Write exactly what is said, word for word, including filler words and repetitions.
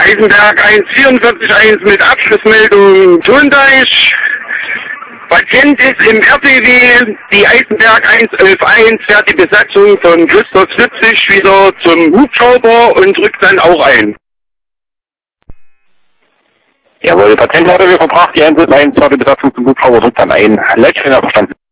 Eisenberg eins vierundvierzig eins mit Abschlussmeldung Thundeich. Patient ist im R T W, die Eisenberg eins elf eins fährt die Besatzung von Christoph siebzig wieder zum Hubschrauber und rückt dann auch ein. Jawohl, Patient hat wir verbracht, die eins elf eins fährt die Besatzung zum Hubschrauber, rückt dann ein. Leitstelle verstanden.